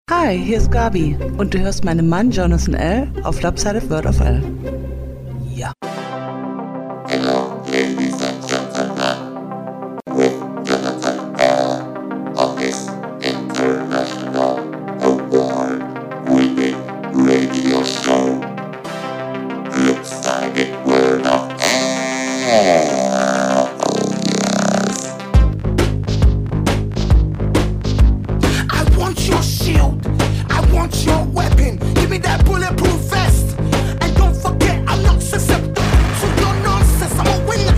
Hi, hier ist Gabi und du hörst meinen Mann Jonathan L. auf Lopsided World of L. Ja. Hello, ladies and gentlemen, with Jonathan L. on this international award-winning radio show, Lopsided World of L. I want your shield, I want your weapon, give me that bulletproof vest, and don't forget I'm not susceptible to your nonsense, I'm a winner.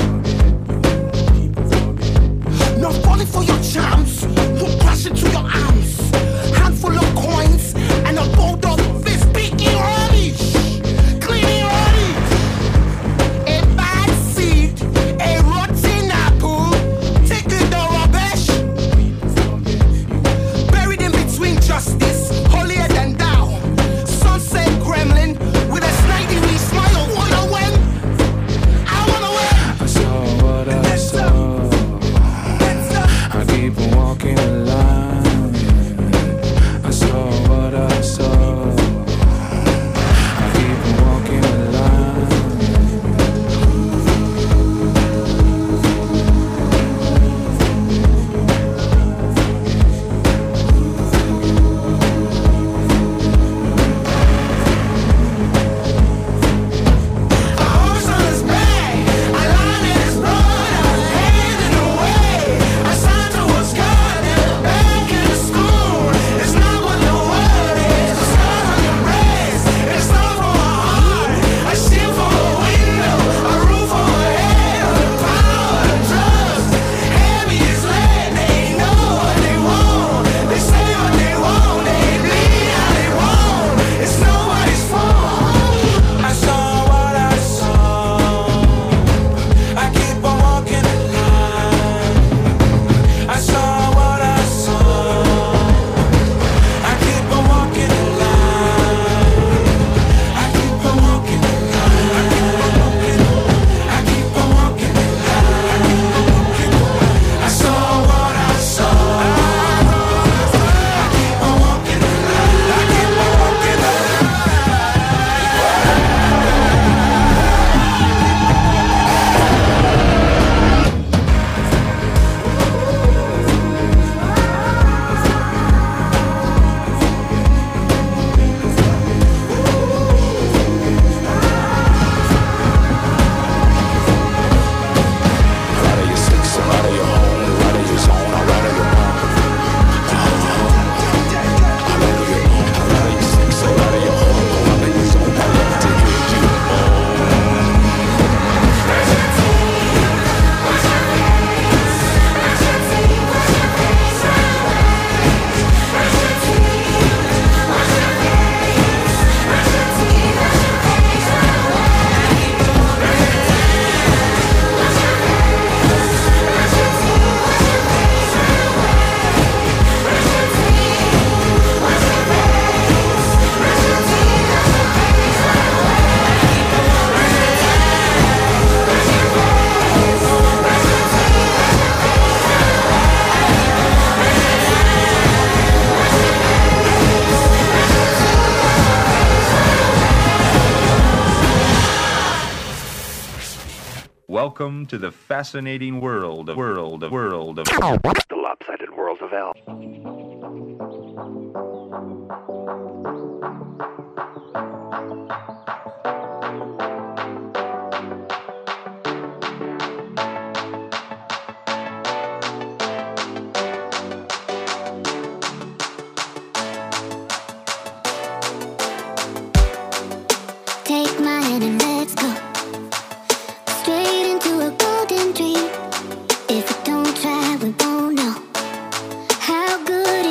Not falling for your charms, won't crash into your arms. Handful of coins and a bold of fist, speaking rubbish, cleaning rubbish. A bad seed, a rotten apple, take it the rubbish. Buried in between justice, holier than thou. Sunset gremlin with a snidey smile. Wanna win? I wanna win. I saw what I saw. I keep on walking the line. I saw what I saw. I keep on walking the line. A horse on his back, a lion in his blood, I handed away. A Santa was caught in the back of the school. It's not what the word is, a scar on your breast. It's not for a heart, a shield for a window, a roof for a head, the power, the trust. Heavy is lead, they know what they want. They say what they want, they bleed how they want. It's nobody's fault. I saw what I saw. I keep on walking the line. I saw what I saw. I keep on walking the line. I keep on walking the line. I keep on walking the line. I saw what I saw. I keep on walking the line. I keep on walking the Out of your six, I'm out of your home, out of your zone, I'm out of your mom. I'm out of your home, I'm out of your six, I'm out of your home, I'm out of your zone, I love to hit you. Welcome to the fascinating world of The lopsided world of L. Take my hand and let's go straight into a golden dream. If we don't try, we won't know how good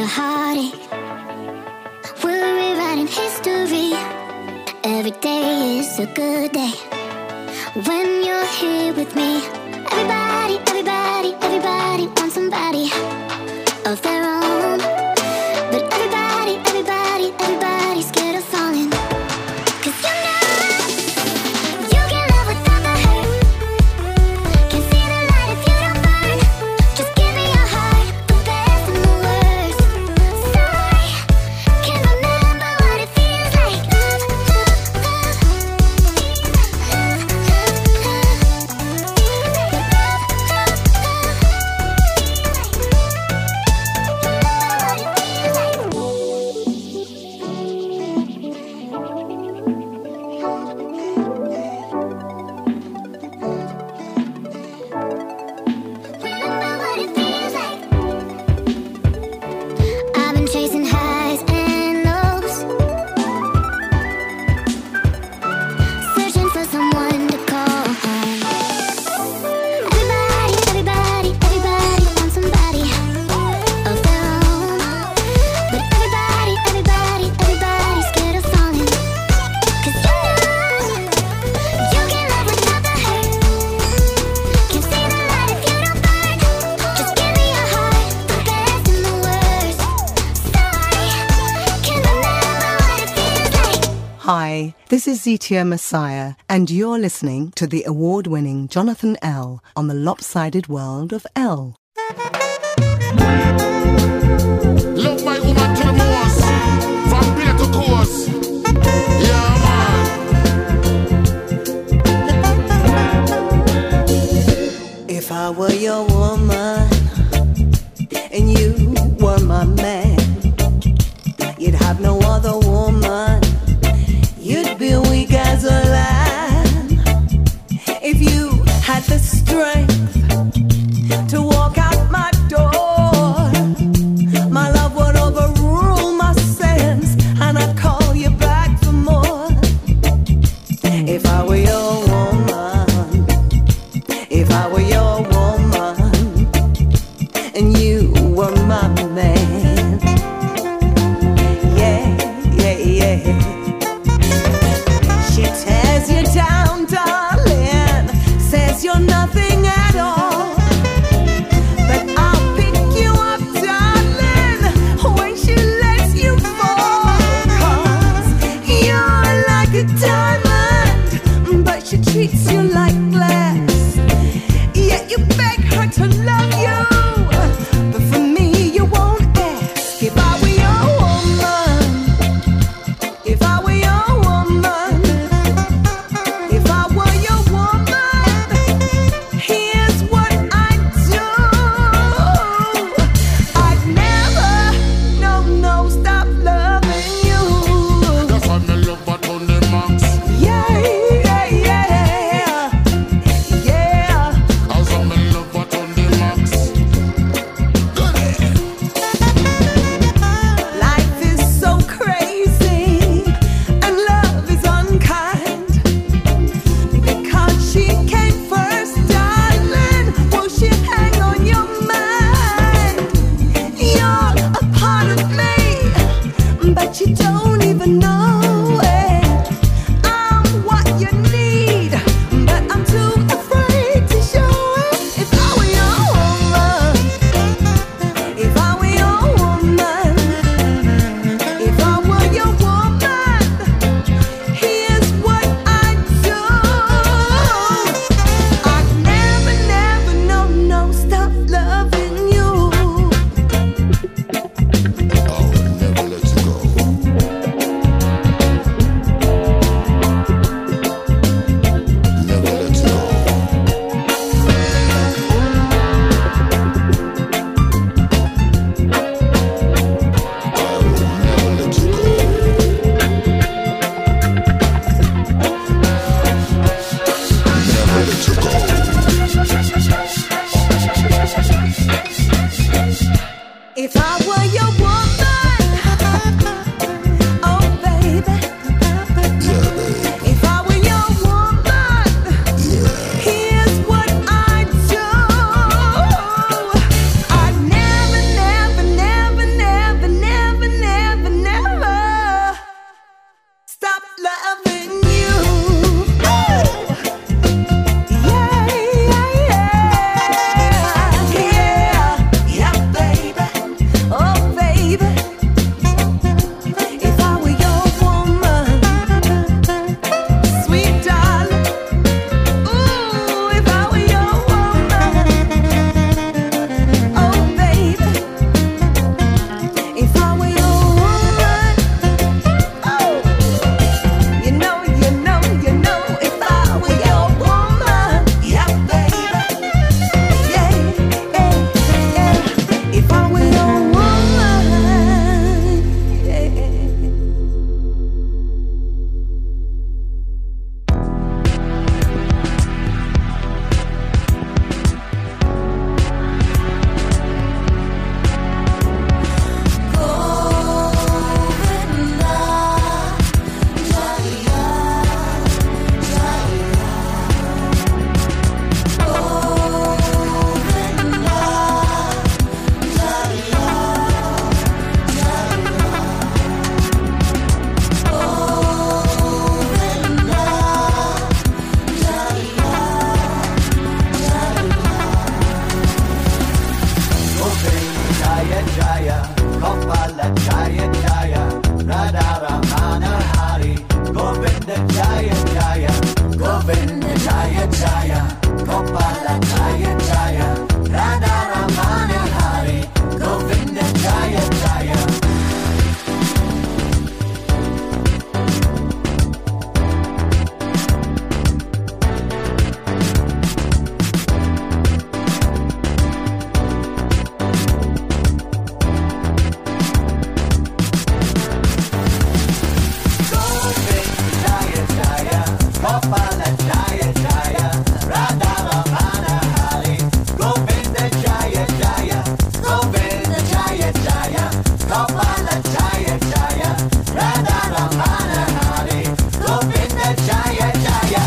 the heartache. We're rewriting history. Every day is a good day when you're here with me. Everybody, everybody, everybody wants somebody of their own. But everybody, everybody, everybody's scared of falling. 'Cause you know you can love without the hurt. Can see the light if you don't burn. Just give me your heart, the best and the worst. So I can remember what it feels like. Remember what it feels like. I've been chasing highs and lows, searching for someone to call home. Everybody, everybody, everybody wants somebody of their own. But everybody, everybody, everybody's scared of falling. 'Cause you know you can love without the hurt. Can see the light if you don't burn. Just give me your heart, the best and the worst. So I can remember what it feels like. Hi, this is Zetia Messiah, and you're listening to the award-winning Jonathan L. on the Lopsided World of L. Love my woman to the most, from pillar to course. Yeah, man. If I were your woman and you were my man, you'd have no other woman. You'd be weak as a lamb. If you had the strength to walk out my door, my love would overrule my sins, and I'd call you back for more. If I were your woman, if I were your woman, and you were my man, yeah, yeah, yeah. She tears you down, darling, says you're nothing at all. But I'll pick you up, darling, when she lets you fall. 'Cause you're like a diamond, but she treats you like glass. Yet you beg her to love you, but for me you won't ask. If I were your woman, if I were your woman, if I were your woman, here's what I'd do. I'd never, no, stop loving you. That's why me love but on the max. Yeah, yeah, yeah, yeah. That's why me love but on the max. Good. Life is so crazy and love is unkind. Because she came first, darling, will she hang on your mind? You're a part of me, but you don't even know it. I'm what you need, but I'm too afraid to show it. If I were your woman, if I were your woman, if I were your woman, here's what I'd do. I'd never, no, stop loving you. I will never let you go. Never let you go. I will never let you go. Never let you go. If I were your woman, oh baby, Yeah, babe. if I were your woman, Yeah. here's what I'd do. I'd never, Jaya, Gopala Jaya Jaya, Radha Ramana Hari, Govinda Jaya Jaya, Govinda Jaya Jaya, Gopala Jaya Jaya, Radha Ramana Hari, Govinda Jaya Jaya. Gopala Jaya Jaya, Radha Ramana Hari, Govinda Jaya Jaya, Govinda Jaya Jaya, Gopala Jaya Jaya, Radha Ramana Hari, Govinda Jaya Jaya.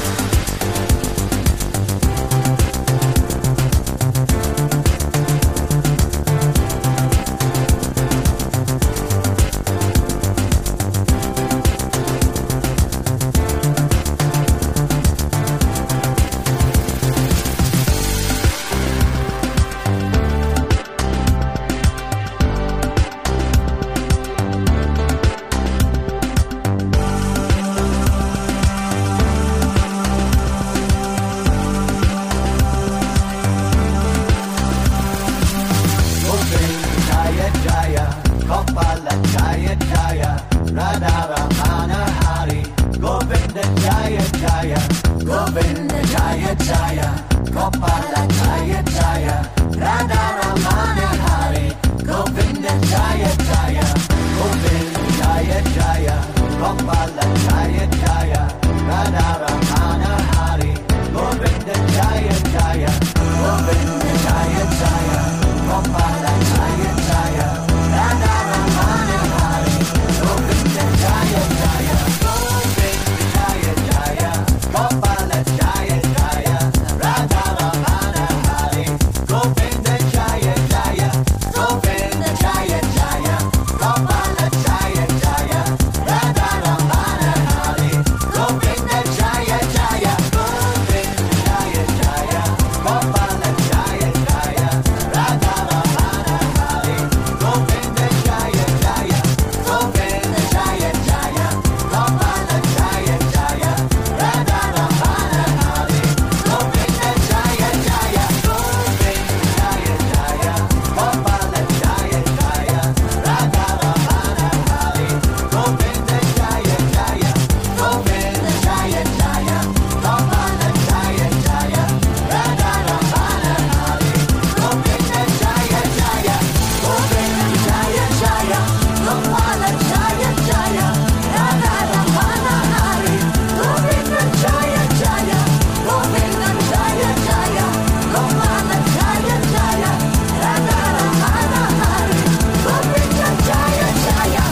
Jaya Jaya, Gopala Jaya Jaya, Radha Ramana Hari, Govinda Jaya Jaya, Govinda Jaya Jaya, Gopala Jaya Jaya, Radha Ramana Hari, Govinda Jaya Jaya, Govinda Jaya Jaya, Gopala Jaya Jaya, Radha Ramana Hari, Govinda Jaya Jaya, Govinda Jaya Jaya, Gopala Jaya Jaya, Radha Ramana Hari, Govinda Jaya Jaya, Govinda Jaya Jaya, Gopala Jaya Jaya, Radha Ramana Hari, Govinda Jaya Jaya, Govinda Jaya Jaya, Gopala Jaya Jaya, Radha Ramana Hari, Govinda Jaya Jaya, Govinda Jaya Jaya, Gopala Jaya Jaya, Radha Ramana Hari, Govinda Jaya Jaya, Govinda Jaya Jaya, Gopala Jaya Jaya, Radha Ramana Hari, Govinda Jaya Jaya, Govinda Jaya Jaya, Gopala Jaya Jaya, Radha Ramana Hari, Govinda Jaya Jaya, Govinda Jaya Jaya, Gopala Jaya Jaya, Radha Ramana Hari, Govinda Jaya Jaya, Govinda Jaya Jaya, Gopala Jaya Jaya, Radha Ramana Hari, Govinda Jaya Jaya, Govinda Jaya Jaya, Gopala Jaya Jaya, Radha Ramana Hari, Govinda Jaya Jaya.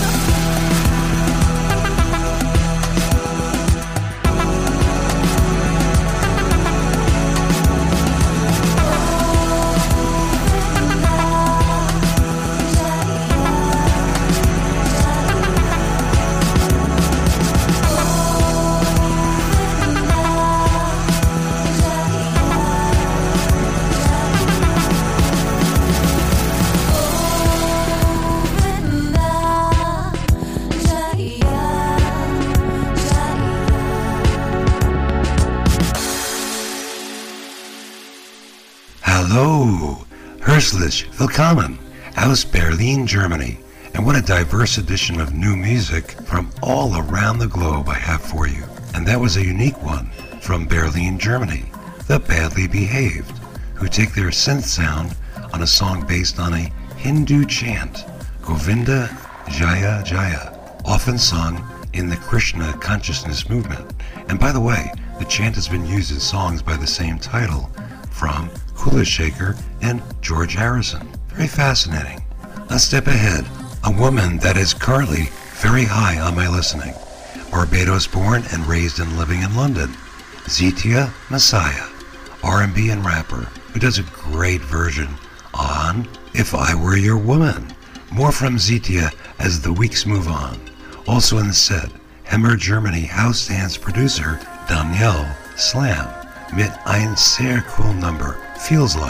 Hallo, herzlich willkommen aus Berlin, Germany. And what a diverse edition of new music from all around the globe I have for you. And that was a unique one from Berlin, Germany, The Badly Behaved, who take their synth sound on a song based on a Hindu chant, Govinda Jaya Jaya, often sung in the Krishna consciousness movement. And by the way, the chant has been used in songs by the same title from Kula Shaker and George Harrison. Very fascinating. A step ahead, a woman that is currently very high on my listening. Barbados-born and raised and living in London, Zetia Messiah, R&B and rapper, who does a great version on If I Were Your Woman. More from Zetia as the weeks move on. Also in the set, Hemmer Germany house dance producer Danielle Slam mit ein sehr cool number, Feels Like,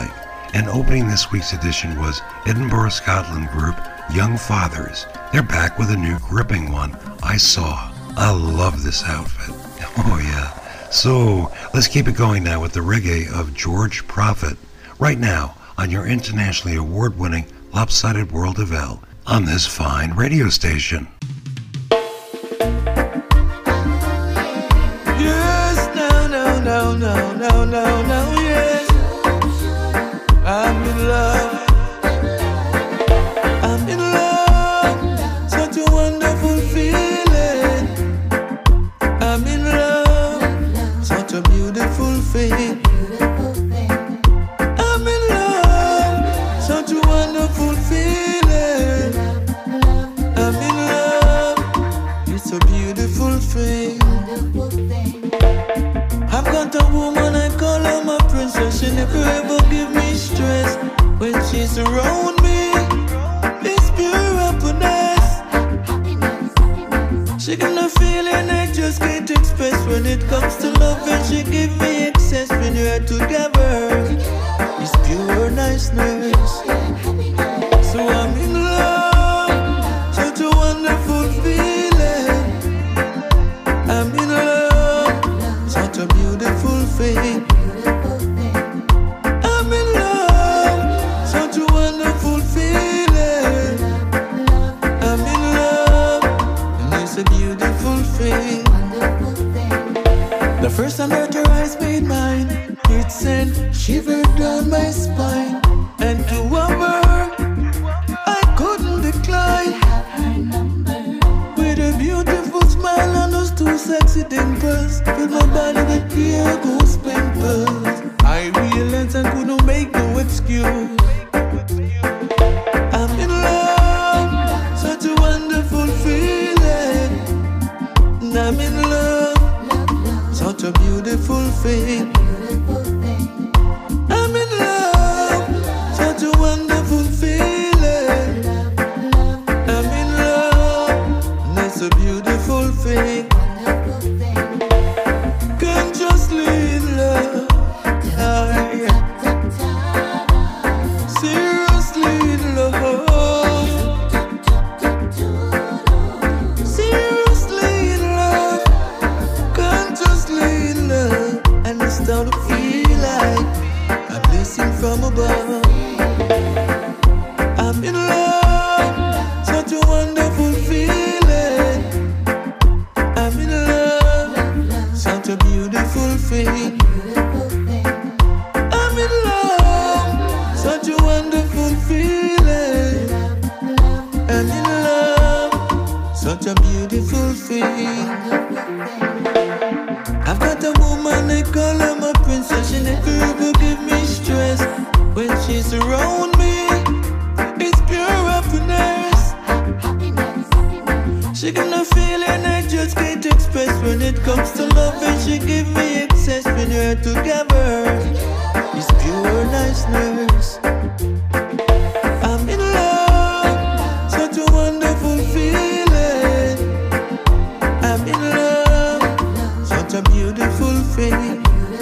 And opening this week's edition was Edinburgh, Scotland group Young Fathers. They're back with a new gripping one, I Saw. I love this outfit. Oh yeah. So let's keep it going now with the reggae of George Prophet. Right now on your internationally award-winning Lopsided World of L on this fine radio station. Yes, no, yes. I'm in love. I'm in love. Such a wonderful feeling. I'm in love. Such a beautiful thing. I'm in love. Such a wonderful feeling. I'm in love. It's a beautiful thing. I've got a woman, I call her my princess. She never ever give me stress. When she's around me, it's pure happiness. She got a feeling I just can't express. When it comes to love, and she give me excess. When we're together, it's pure niceness. So I'm in love, such a wonderful feeling. I'm in love, such a beautiful thing. I'm in love, such a wonderful feeling. I'm in love, and it's a beautiful thing. The first time that her eyes made mine, it sent shiver down my spine. And to her, I couldn't decline. With a beautiful smile and those two sexy dimples, fill my body with pure goose pimples. I realized I couldn't make no excuse. I'm in love, such a wonderful feeling. I'm in love, such a beautiful thing. I'm in love, such a wonderful feeling. I'm in love, and it's a beautiful thing. Consciously in love, seriously in love, seriously in love, consciously in love, and it's starting to feel like a blessing from above. I'm in love, such a wonderful feeling. I'm in love, such a beautiful thing. I'm in love, such a wonderful feeling. I'm in love, such a beautiful thing. I've got a woman, I call her my princess. She never ever give me stress. When she's around me, it's pure happiness. She got a feeling I just can't express. When it comes to love, and she give me excess. When we're together, it's pure niceness. I'm in love, such a wonderful feeling. I'm in love, such a beautiful thing.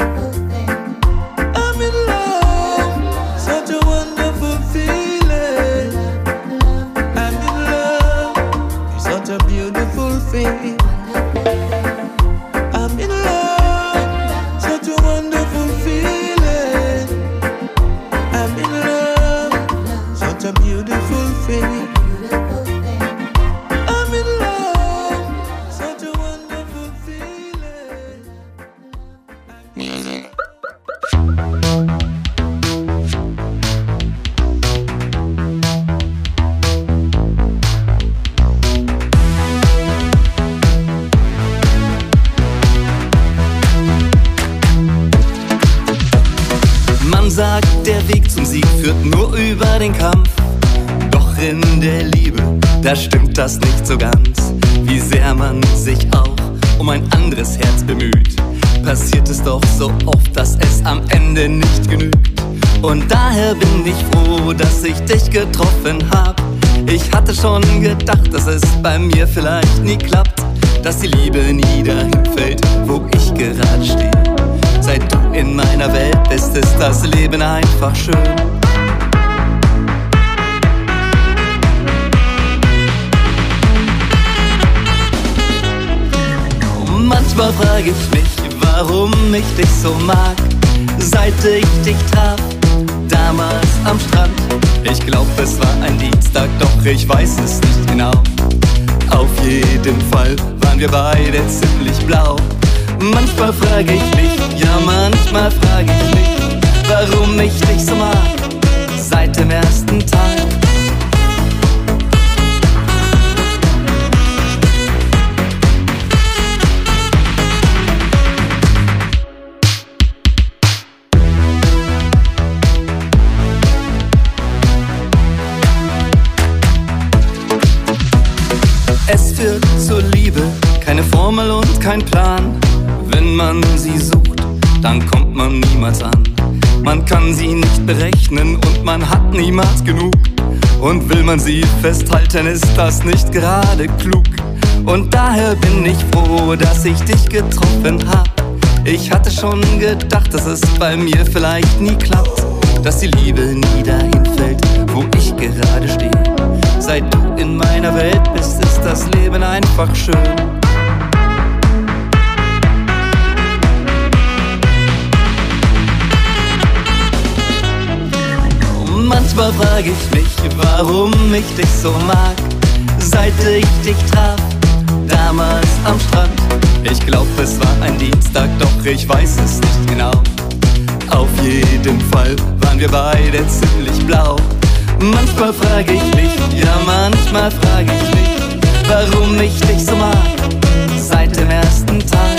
I'm in love, such a wonderful feeling. I'm in love, it's such a beautiful thing. I'm in love, such a wonderful feeling. I'm in love, such a beautiful thing. I'm in love, such a wonderful feeling. Music. Man sagt, der Weg zum Sieg führt nur über den Kampf. Doch in der Liebe, da stimmt das nicht so ganz. Wie sehr man sich auch um ein anderes Herz bemüht, passiert es doch so oft, dass es am Ende nicht genügt. Und daher bin ich froh, dass ich dich getroffen hab. Ich hatte schon gedacht, dass es bei mir vielleicht nie klappt, dass die Liebe nie dahin fällt, wo ich gerade stehe. Seit du in meiner Welt bist, ist das Leben einfach schön. Manchmal frage ich mich, warum ich dich so mag, seit ich dich traf, damals am Strand. Ich glaub, es war ein Dienstag, doch ich weiß es nicht genau. Auf jeden Fall waren wir beide ziemlich blau. Manchmal frage ich mich, ja manchmal frage ich mich, warum ich dich so mag, seit dem ersten Tag. Es führt zur Liebe, keine Formel und kein Plan. Wenn man sie sucht, dann kommt man niemals an. Man kann sie nicht berechnen und man hat niemals genug. Und will man sie festhalten, ist das nicht gerade klug. Und daher bin ich froh, dass ich dich getroffen hab. Ich hatte schon gedacht, dass es bei mir vielleicht nie klappt, dass die Liebe nie dahin fällt, wo ich gerade stehe. Seit du in meiner Welt bist, ist das Leben einfach schön. Manchmal frage ich mich, warum ich dich so mag, seit ich dich traf, damals am Strand. Ich glaub, es war ein Dienstag, doch ich weiß es nicht genau. Auf jeden Fall waren wir beide ziemlich blau. Manchmal frage ich mich, ja manchmal frage ich mich, warum ich dich so mag, seit dem ersten Tag.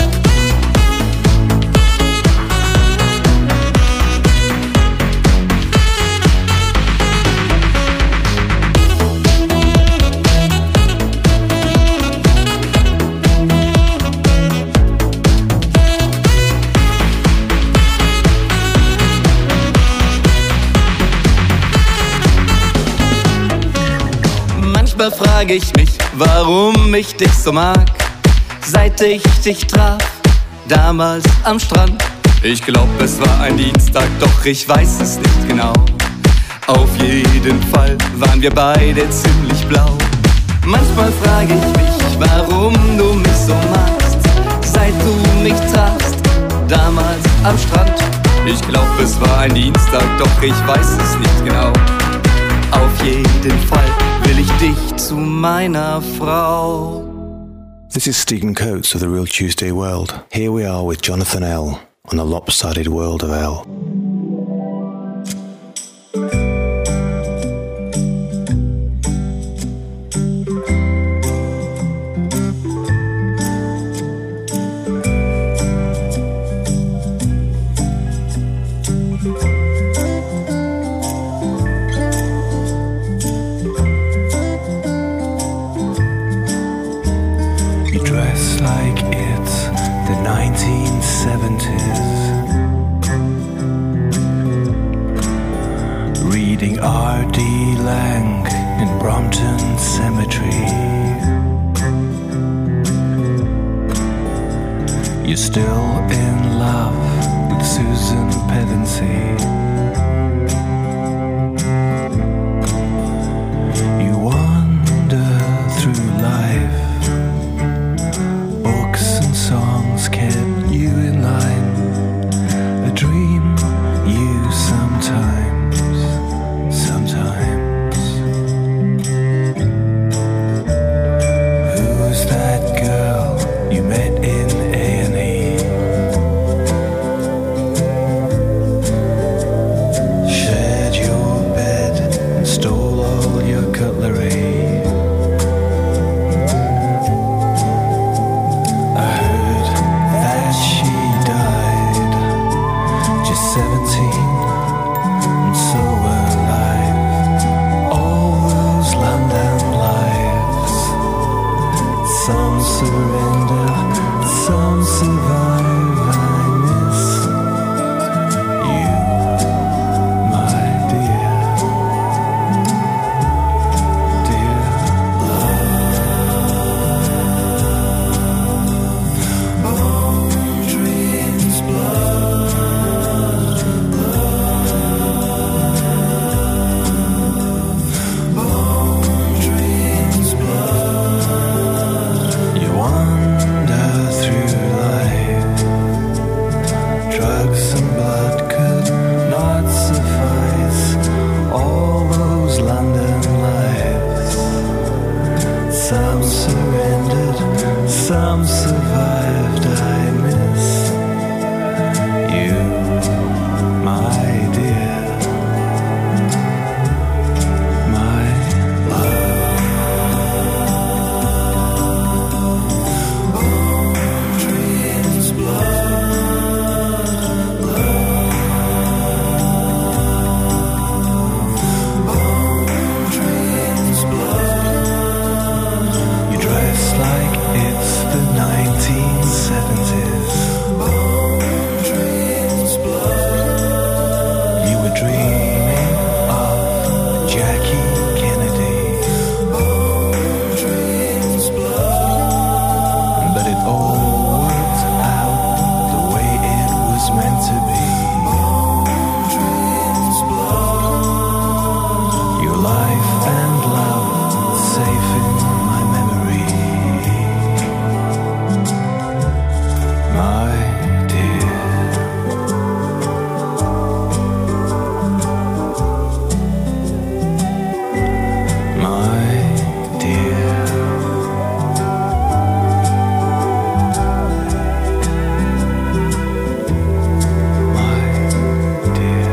Manchmal frage ich mich, warum ich dich so mag, seit ich dich traf, damals am Strand. Ich glaub, es war ein Dienstag, doch ich weiß es nicht genau. Auf jeden Fall waren wir beide ziemlich blau. Manchmal frage ich mich, warum du mich so magst, seit du mich trafst, damals am Strand. Ich glaub, es war ein Dienstag, doch ich weiß es nicht genau. Auf jeden Fall will ich dich zu meiner Frau. This is Stephen Coates of The Real Tuesday World. Here we are with Jonathan L. on The Lopsided World of L. Reading R.D. Lang in Brompton Cemetery. You're still in love with Susan Pevensey. You wander through life. Books and songs kept you in line. A dream you sometimes. Who's that girl you met in A&E? surrendered, some survived. I miss you, my dear, my dreams, you dress like it's the 1970s. You were dreaming of Jackie Kennedy, but it all worked out the way it was meant to be. Your life and love safe in my memory, my dear. My dear, my dear.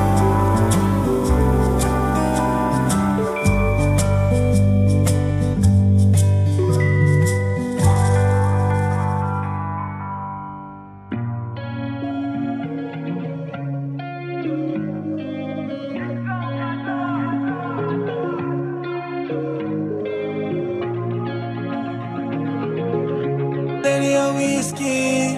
Lady of whiskey.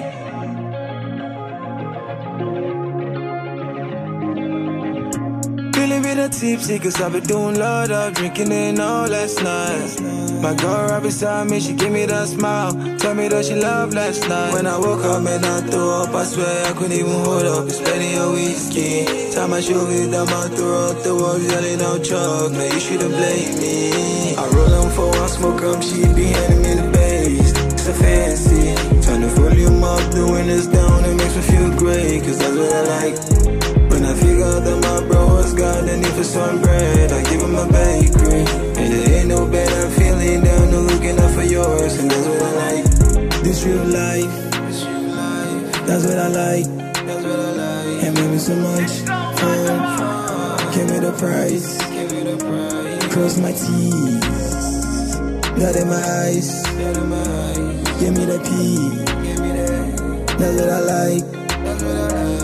Feeling bit of tipsy, cause I've been doing a lot of drinking and all last night. My girl right beside me, she give me that smile. Tell me that she loved last night. When I woke up and I threw up, I swear I couldn't even hold up. It's plenty of whiskey. Time I show it down my throat, the world's yelling out chalk. No, you shouldn't blame me. I roll on for one, smoke up, she be handing me the bass. It's a fancy. Turn the volume up, the windows down, it makes me feel great, cause that's what I like. When I figure out that my bro has got the need for some bread, I give him a bakery. And there ain't no better feeling than no looking out for yours, and that's what I like. This real life, that's what I like. And made me so much fun. Give me the price, cross my T's, dot in my eyes. Give me the P, that's what I like.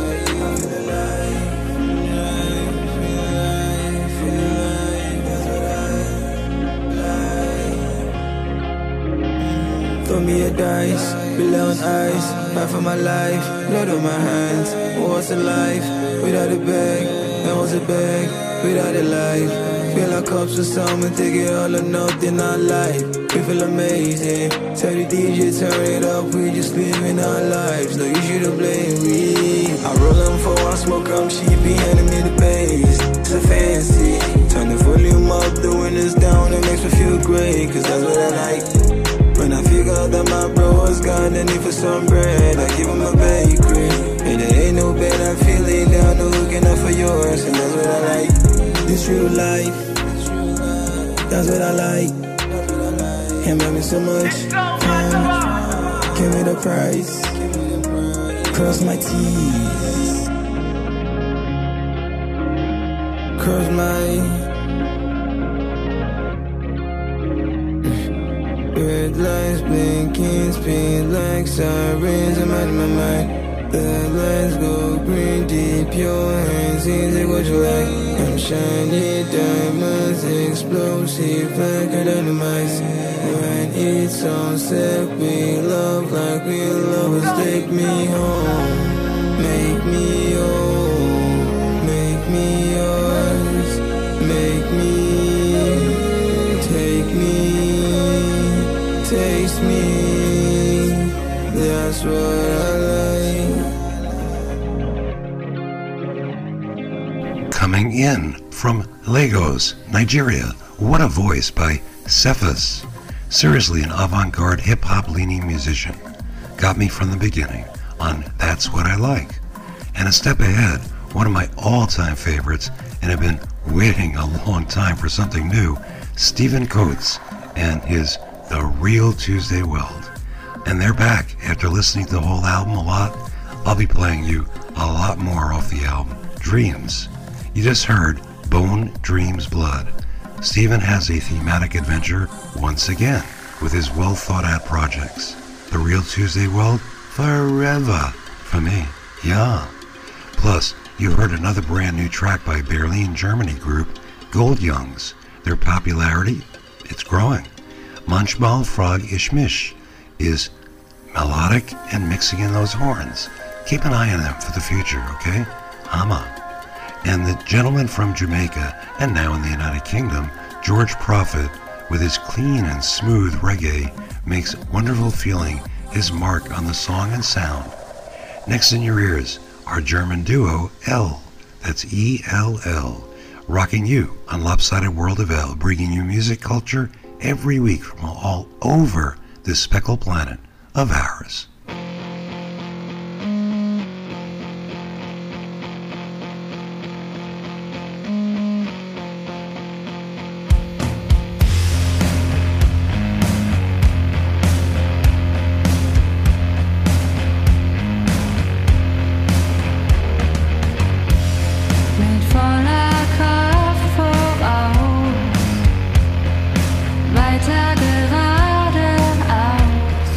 Throw me a dice, below on ice, fight for my life, blood on my hands. What's a life without a bag? And what's a bag without a life? Feel like cups of someone, take it all or nothing, our life. We feel amazing. Tell the DJ, turn it up, we just living our lives. No, you shouldn't blame me. I roll on for one, smoke up, she be handing me the bass. It's a fancy. Turn the volume up, the windows down, it makes me feel great, cause that's what I like. When I figure out that my bro has got the need for some bread, I give him a bakery. And there ain't no better feeling down the looking out for yours, and that's what I like. This real life, that's what I like. And made me so much fun. Give me the price, cross my T's, cross my red lights blinking, speed like sirens. I'm out of my mind. The lights go green, deep your hands, easy what you like. I'm shiny diamonds, explosive like a dynamite. When it's all set, we love like real lovers. Take me home, make me yours, make me yours, make me, take me, taste me. That's what I like. Coming in from Lagos, Nigeria, What a Voice by Cephas. Seriously an avant-garde hip-hop leaning musician. Got me from the beginning on That's What I Like. And a step ahead, one of my all-time favorites, and have been waiting a long time for something new, Stephen Coates and his The Real Tuesday Weld. And they're back. After listening to the whole album a lot, I'll be playing you a lot more off the album. Dreams. You just heard Bone Dreams Blood. Stephen has a thematic adventure once again with his well thought out projects. The Real Tuesday Weld, forever for me. Yeah. Plus, you heard another brand new track by Berlin, Germany group Gold Youngs. Their popularity, it's growing. Manchmal Frog Ishmish is melodic and mixing in those horns. Keep an eye on them for the future, okay? Hama. And the gentleman from Jamaica, and now in the United Kingdom, George Prophet, with his clean and smooth reggae, makes wonderful feeling his mark on the song and sound. Next in your ears, our German duo, L. That's E-L-L. Rocking you on Lopsided World of L, bringing you music culture every week from all over this speckled planet of ours. Weiter geradeaus.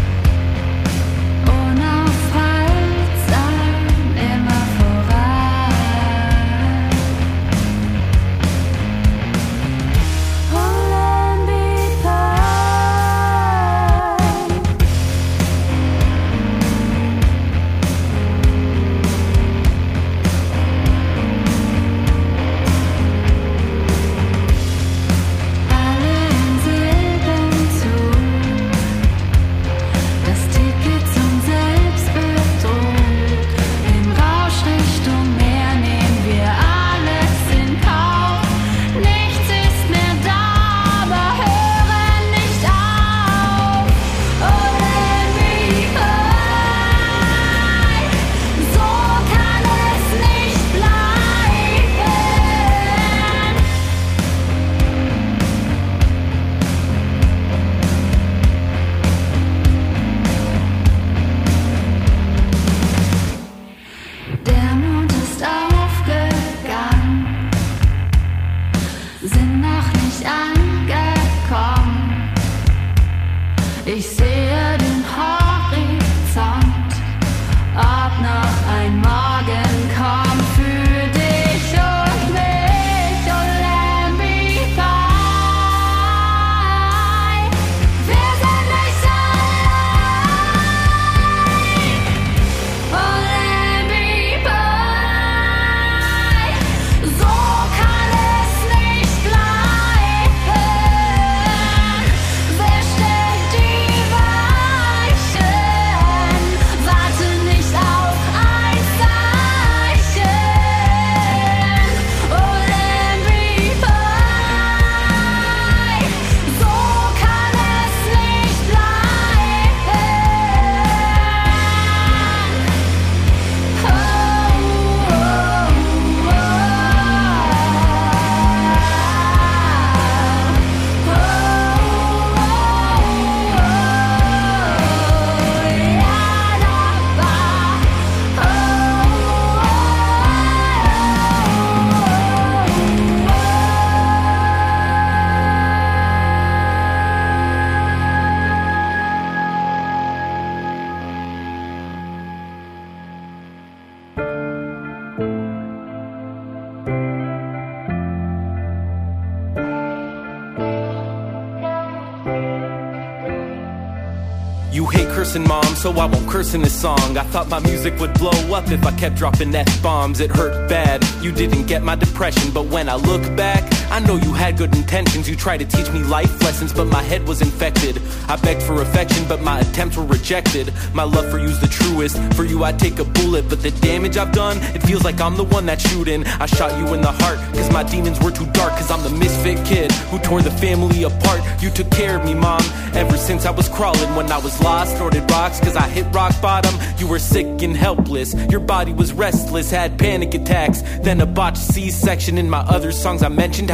You hate cursing, mom, so I won't curse in this song. I thought my music would blow up if I kept dropping F-bombs. It hurt bad, you didn't get my depression. But when I look back, I know you had good intentions. You tried to teach me life lessons, but my head was infected. I begged for affection, but my attempts were rejected. My love for you's the truest. For you I'd take a bullet, but the damage I've done, it feels like I'm the one that's shooting. I shot you in the heart, cause my demons were too dark. Cause I'm the misfit kid who tore the family apart. You took care of me, mom, ever since I was crawling. When I was lost, snorted rocks, cause I hit rock bottom. You were sick and helpless, your body was restless, had panic attacks. Then a botched C-section. In my other songs I mentioned how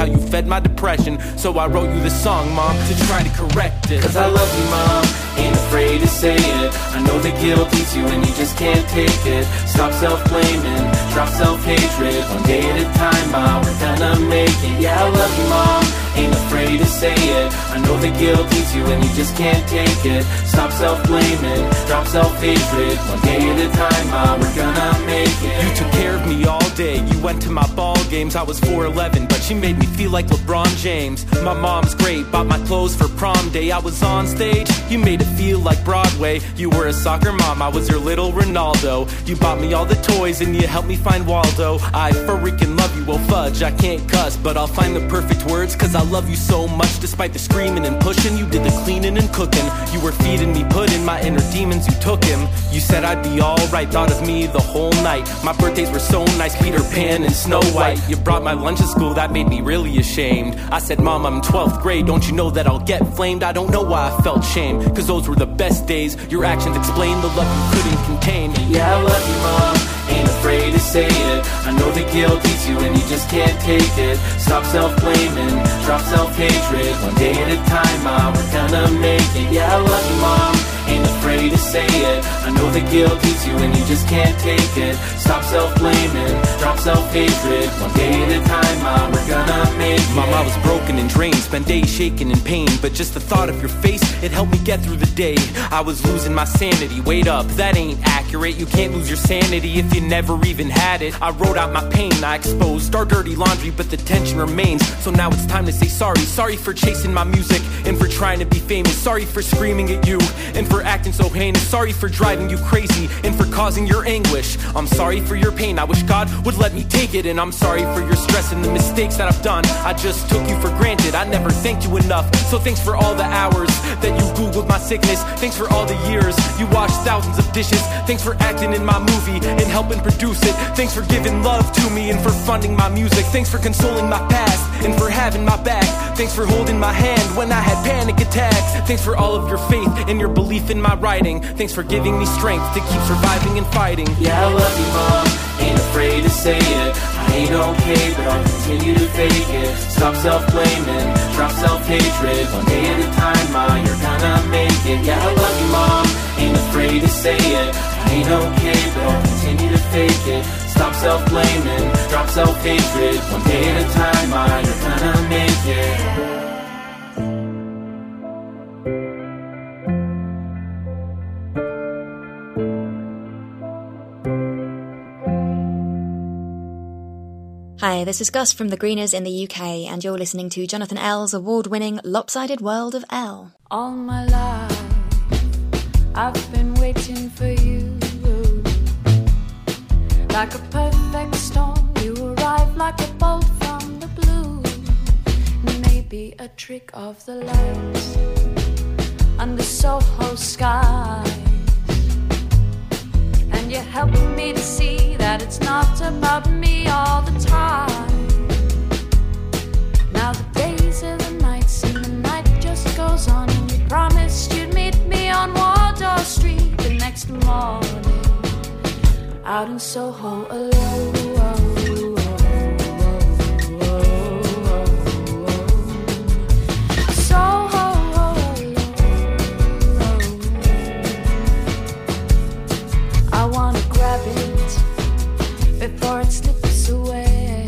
you fed my depression. So I wrote you this song, Mom, to try to correct it. Cause I love you, Mom, ain't afraid to say it. I know the guilt eats you and you just can't take it. Stop self-blaming, drop self-hatred. One day at a time, Ma, we're gonna make it. Yeah, I love you, Mom, ain't afraid to say it. I know the guilt eats you and you just can't take it. Stop self-blaming, drop self-hatred. One day at a time, Ma, we're gonna make it. You took care of me all day, you went to my ball games. I was 4'11", but she made me feel like LeBron James. My mom's great, bought my clothes for prom day. I was on stage, you made it feel like Broadway. You were a soccer mom, I was your little Ronaldo. You bought me all the toys and you helped me find Waldo. I freaking love you, oh fudge, I can't cuss, but I'll find the perfect words, cause I love you so much. Despite the screaming and pushing, you did the cleaning and cooking. You were feeding me pudding, my inner demons, you took him. You said I'd be alright, thought of me the whole night. My birthdays were so nice, Peter Pan and Snow White. You brought my lunch to school, that made me really ashamed. I said, Mom, I'm in 12th grade, don't you know that I'll get flamed? I don't know why I felt shame, cause those were the best days. Your actions explain the love you couldn't contain. Yeah, I love you, Mom, ain't afraid to say it. I know the guilt eats you and you just can't take it. Stop self-blaming, drop self-hatred. One day at a time, Ma, we're gonna make it. Yeah, I love you, Mom, ain't afraid to say it. I know the guilt eats you and you just can't take it. Stop self-blaming, drop self-hatred. One day at a time, Ma, we're gonna make it. Mom, I was broken and drained, spent days shaking in pain, but just the thought of your face, it helped me get through the day. I was losing my sanity, wait up, that ain't accurate. You can't lose your sanity if you never even had it. I wrote out my pain, I exposed our dirty laundry, but the tension remains. So now it's time to say sorry. Sorry for chasing my music and for trying to be famous. Sorry for screaming at you and for acting so heinous. Sorry for driving you crazy and for causing your anguish. I'm sorry for your pain, I wish God would let me take it. And I'm sorry for your stress and the mistakes that I've done. I just took you for granted, I never thanked you enough. So thanks for all the hours that you googled my sickness. Thanks for all the years you washed thousands of dishes. Thanks for acting in my movie and helping produce it. Thanks for giving love to me and for funding my music. Thanks for consoling my past and for having my back. Thanks for holding my hand when I had panic attacks. Thanks for all of your faith and your belief in my writing. Thanks for giving me strength to keep surviving and fighting. Yeah, I love you, Mom, ain't afraid to say it. I ain't okay, but I'll continue to fake it. Stop self-blaming, drop self-hatred. One day at a time, Ma, you're gonna make it. Yeah, I love you, Mom, ain't afraid to say it. I ain't okay, but I'll continue to fake it. Stop self-blaming, drop self-hatred. One day at a time, Ma, you're gonna make it. Hi, this is Gus from The Greeners in the UK, and you're listening to Jonathan L's award-winning Lopsided World of L. All my life, I've been waiting for you. Like a perfect storm, you arrive like a bolt from the blue. Maybe a trick of the lights under Soho skies. And you're helping me to see that it's not about me all the time. Now the days are the nights and the night just goes on. And you promised you'd meet me on Wardour Street the next morning, out in Soho alone. I wanna grab it before it slips away,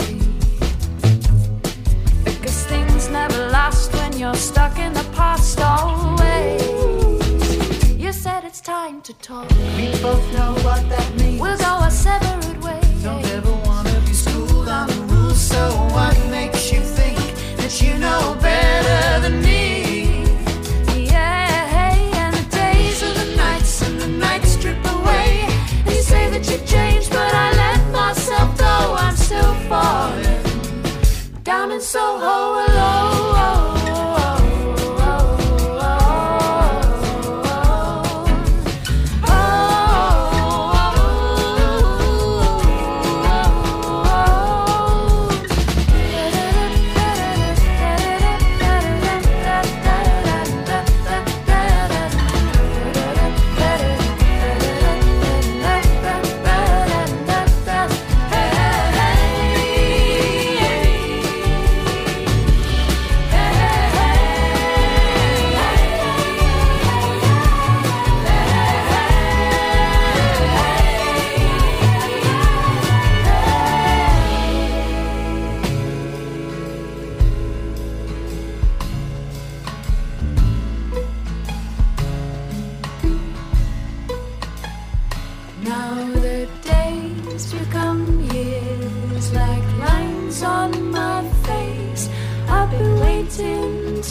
because things never last when you're stuck in the past always. You said it's time to talk. We both know what that means. We'll go our separate ways. Don't ever wanna be schooled on the rules. So what makes you think that you know better than me? That you changed, but I let myself go. I'm still falling down in Soho alone.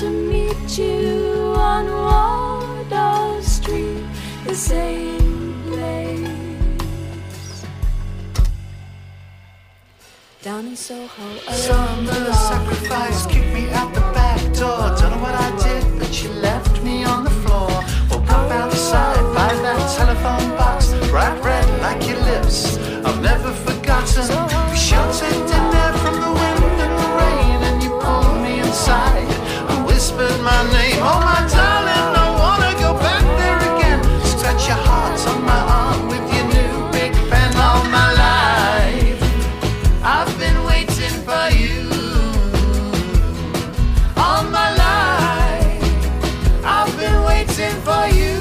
to meet you on Wardour Street, the same place. Down in Soho, Some little sacrifice kicked me out the back door. Don't know what I did, but she left me on the floor. Woke up outside by that telephone box, bright red like your lips. I've never forgotten. We sheltered in there from the wind and the rain, and you pulled me inside and whispered my name. Oh my darling, I wanna go back there again. Scratch your heart on my arm with your new big pen. All my life I've been waiting for you. All my life I've been waiting for you.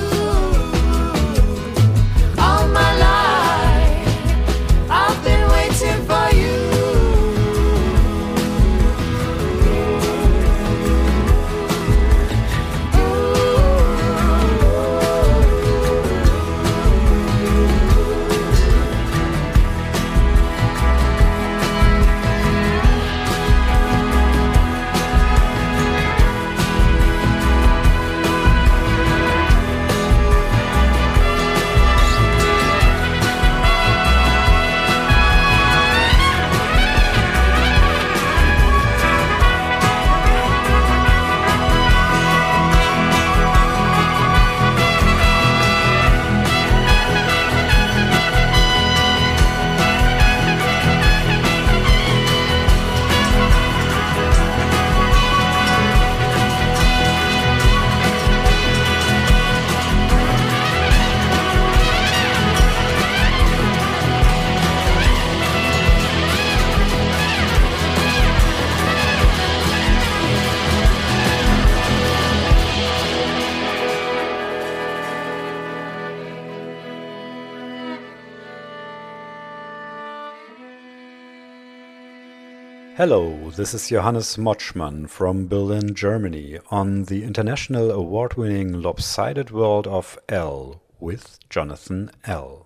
All my life I've been waiting for you. Hello, this is Johannes Motschmann from Berlin, Germany, on the international award-winning Lopsided World of L with Jonathan L.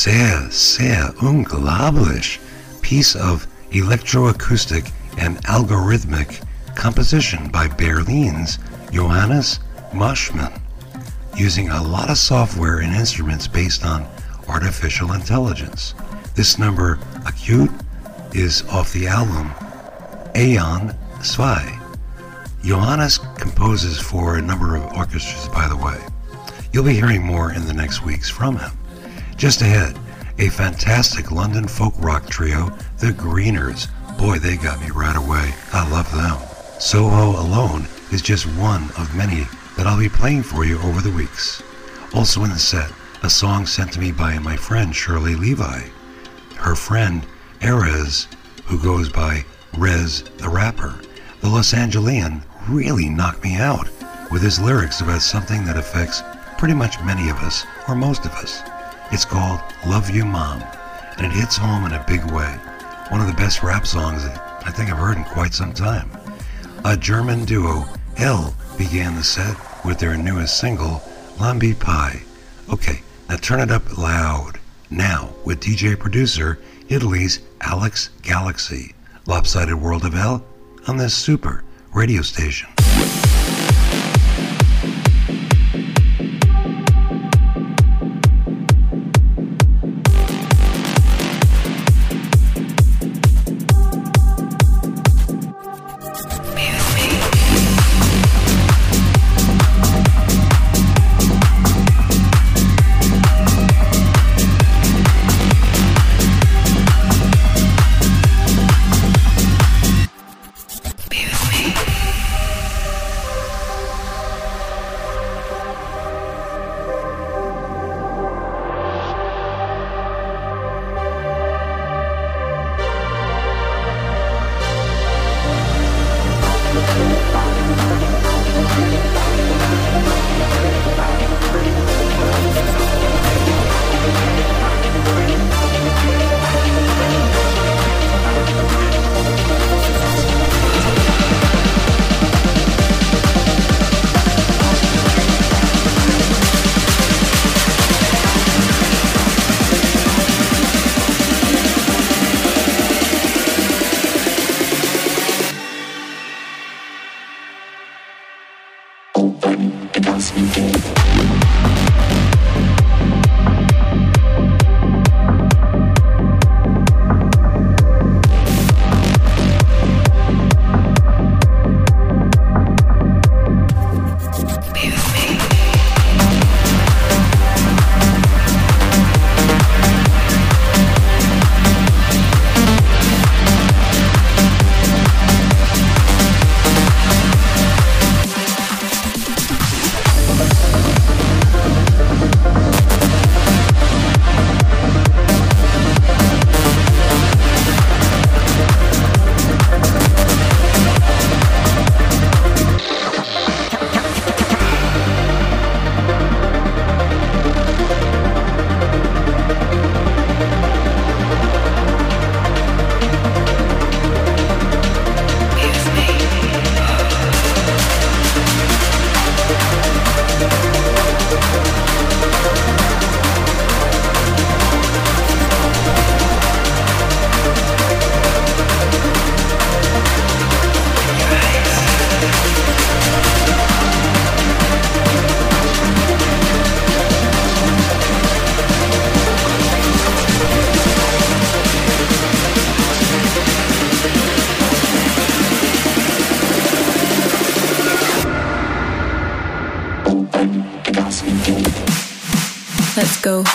sehr unglaublich piece of electroacoustic and algorithmic composition by Berlin's Johannes Moschmann, using a lot of software and instruments based on artificial intelligence. This number, Acute, is off the album Aeon 2. Johannes composes for a number of orchestras, by the way. You'll be hearing more in the next weeks from him. Just ahead, a fantastic London folk rock trio, the Greeners. Boy, they got me right away. I love them. Soho Alone is just one of many that I'll be playing for you over the weeks. Also in the set, a song sent to me by my friend Shirley Levi. Her friend, Erez, who goes by Rez the Rapper, the Los Angelian, really knocked me out with his lyrics about something that affects pretty much many of us, or most of us. It's called Love You Mom, and it hits home in a big way. One of the best rap songs that I think I've heard in quite some time. A German duo, L, began the set with their newest single, Lambi Pie. Okay, now turn it up loud. Now, with DJ producer, Italy's Alex Galaxy, Lopsided World of L, on this super radio station. Let's go.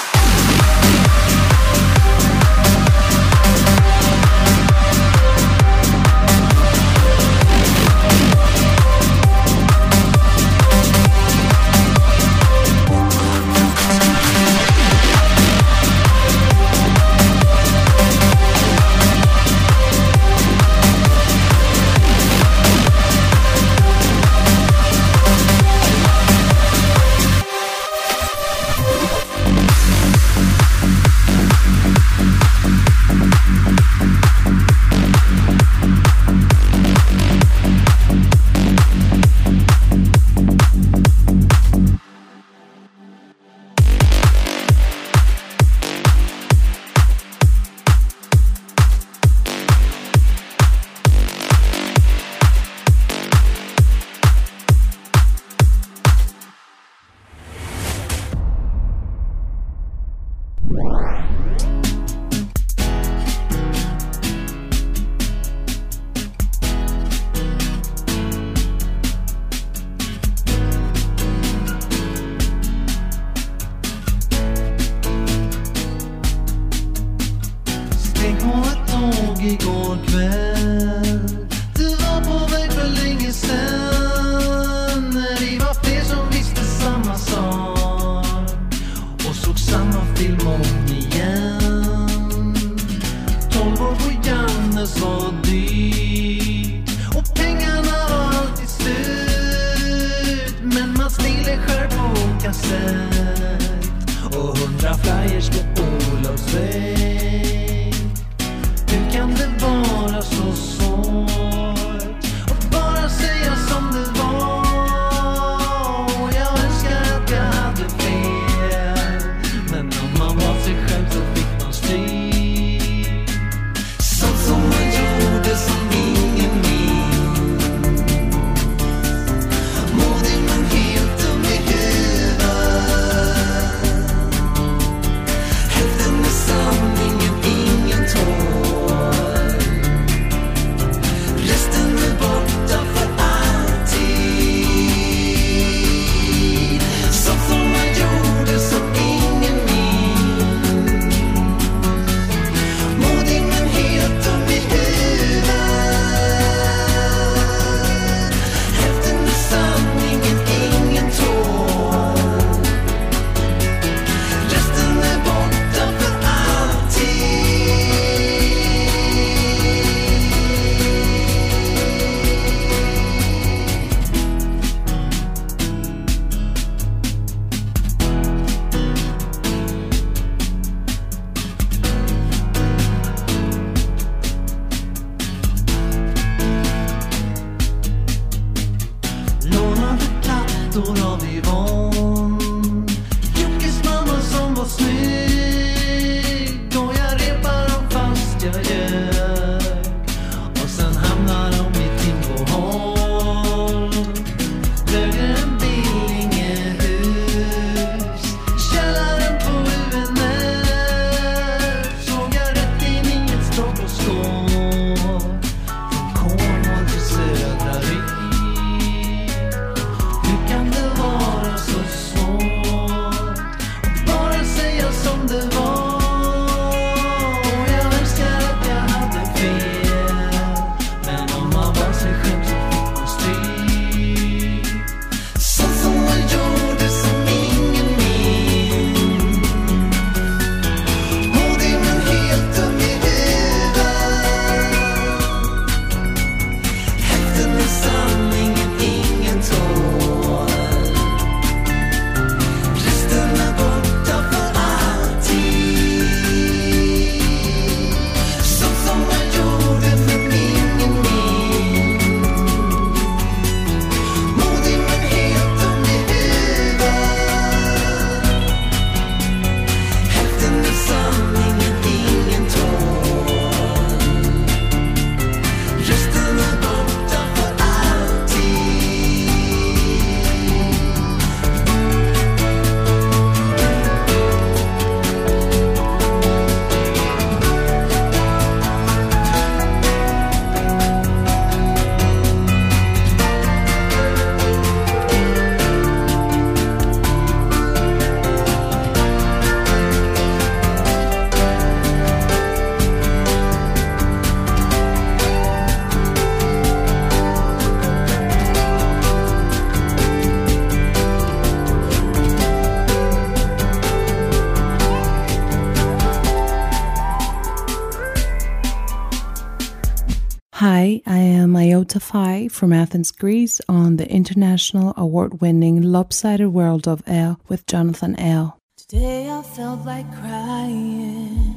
Iota Phi from Athens, Greece on the international award-winning Lopsided World of L with Jonathan L. Today I felt like crying,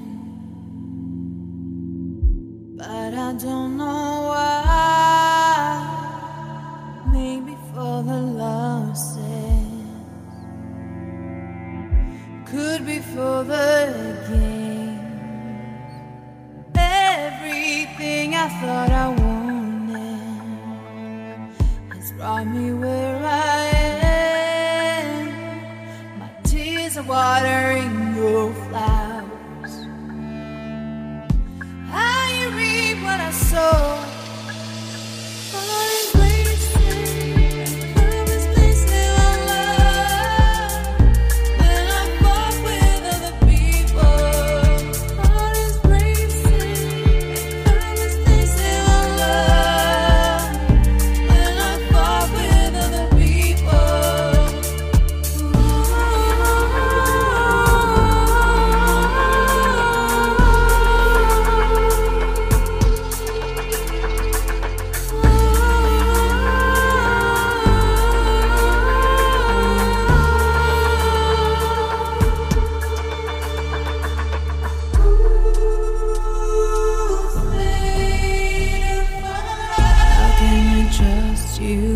but I don't know why. Maybe for the losses, could be for the gain. Everything I thought I wanted has brought me where I am. My tears are watering your flowers. I reap what I sow. You